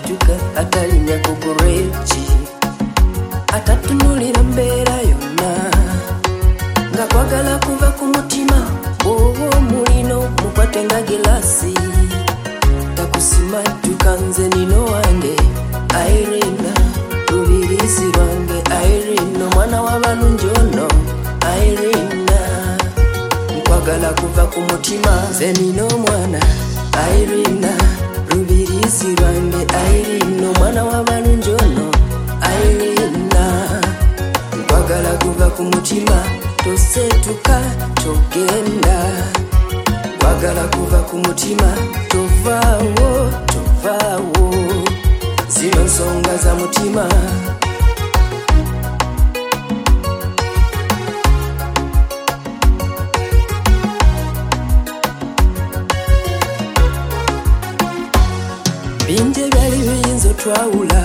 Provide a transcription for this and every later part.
atatuka atalinya kukurechi atatunulira mbeera yonna nga kwagala kuva ku mutima bw'oba mulino mukwate nga gilasi takusimadduka nze nino wange Irene lubirizi lwange Irene omwana w'abalungi ono Irene nkwagala kuva ku mutima nze nino omwana Irene lubirizi lwange Irene omwana w'abalungi ono Irene nkwagala kuva ku mutima tosetuka togenda nkwagala kuva ku mutima tovaawo zino nsonga za mutima bingi ebyali biyinza otwawula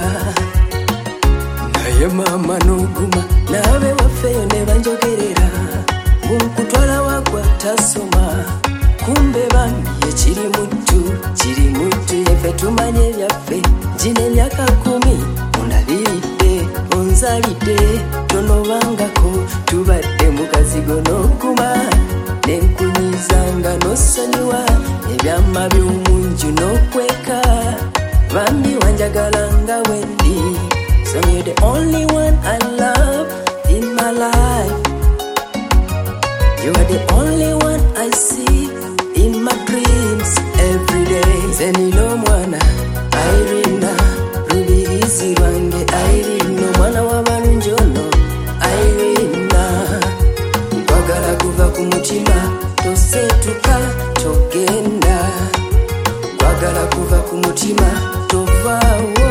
naye maama n'oguma naabe waffeeyo ne banjogerera munkutwala wagwa tasoma kumbe bambi ekiri muttu yeffe tumanye ebyaffe gino emyaka 10 ondabiridde onzalidde tonobangako tubadde mu kazigo n'okuma nenkunyizanga n'osonyiwa ebyama by'omunju n'okweka bambi wanjagalanga wendi so you're the only one I love in my life. You are the only one I see in my dreams every day. Zenino mwana Irene lubirizi lwange Irene omwana w'abalungi ono Irene nkwagala kuva ku mutima tosetuka togenda nkwagala kuva ku mutima tovaawo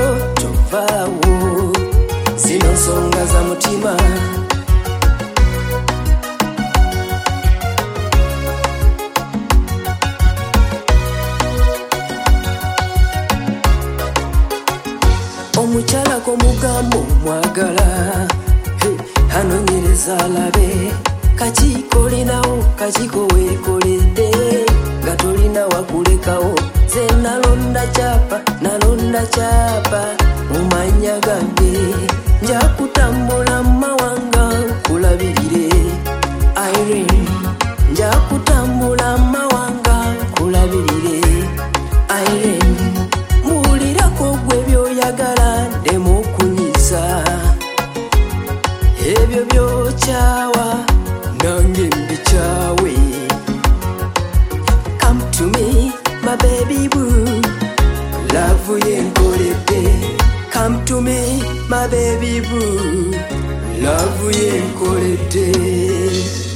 zino nsonga za mutima omukyala komugambo mwagala anonyereza alabe kakiiko olinawo kakiiko weekoledde nga tolina wakulekawo ze nalonda kyapa mumanya gange nja kutambula mawanga kulabirire Irene nja kutambula mawanga kulabirire Irene muwulirako gwe byoyagala ndemu okunyiza ebyo byokyawa nange mbikyawe come to me my baby boo love yenkoledde come to me my baby boo love yenkoledde